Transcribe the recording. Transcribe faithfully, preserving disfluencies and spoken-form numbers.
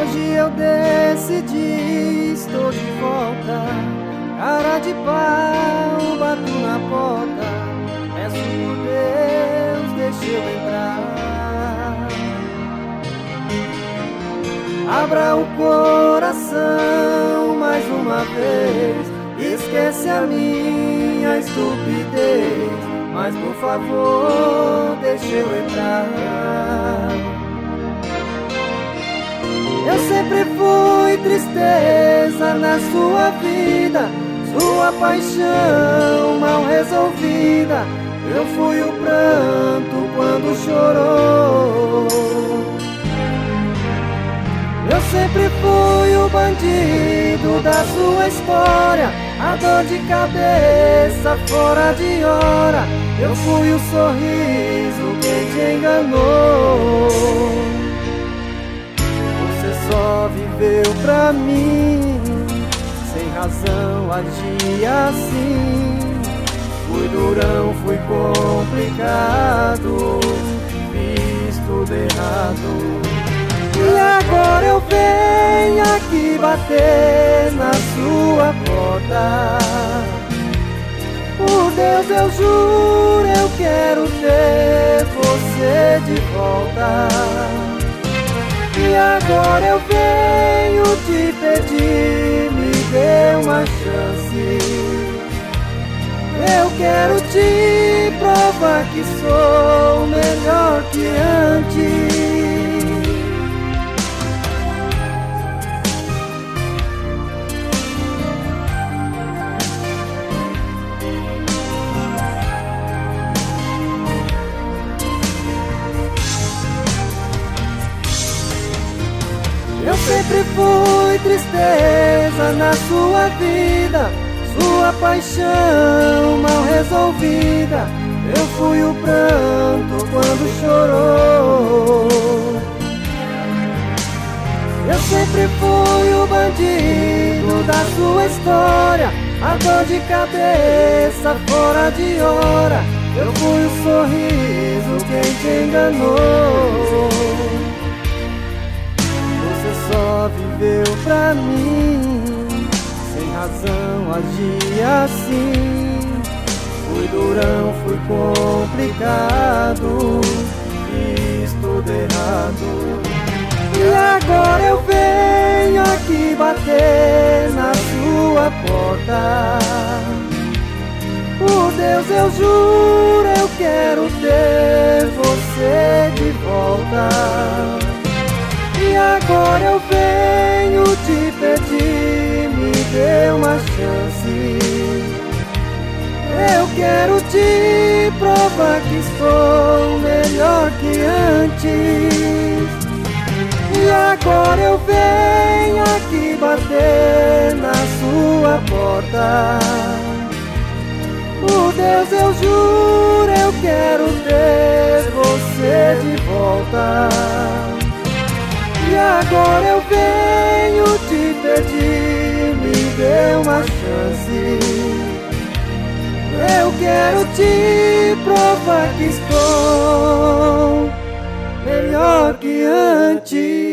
Hoje eu decidi, estou de volta. Cara de pau, bato na porta. Peço por Deus, deixa eu entrar. Abra o coração mais uma vez. Esquece a minha estupidez, mas por favor, deixa eu entrar. Eu sempre fui tristeza na sua vida, sua paixão mal resolvida. Eu fui o pranto quando chorou. Eu sempre fui o bandido da sua história, a dor de cabeça fora de hora. Eu fui o sorriso quem te enganou. Você só viveu pra mim, sem razão agia assim. Fui durão, fui complicado, fiz tudo errado. E agora eu venho aqui bater na sua porta. Por Deus eu juro, eu quero ter você de volta. E agora eu venho te pedir, me dê uma chance. Eu quero te provar que sou melhor que antes. Eu sempre fui tristeza na sua vida, sua paixão mal resolvida. Eu fui o pranto quando chorou. Eu sempre fui o bandido da sua história, a dor de cabeça fora de hora. Eu fui o sorriso quem te enganou. Só viveu pra mim, sem razão agia assim. Fui durão, fui complicado, fiz tudo errado. E agora eu venho aqui bater na sua porta. Por Deus eu juro, eu quero ter você de volta. E agora eu venho te pedir, me dê uma chance. Eu quero te provar que sou melhor que antes. E agora eu venho aqui bater na sua porta. Por Deus eu juro, eu quero ter você de volta. E agora eu venho te pedir, me dê uma chance. Eu quero te provar que estou melhor que antes.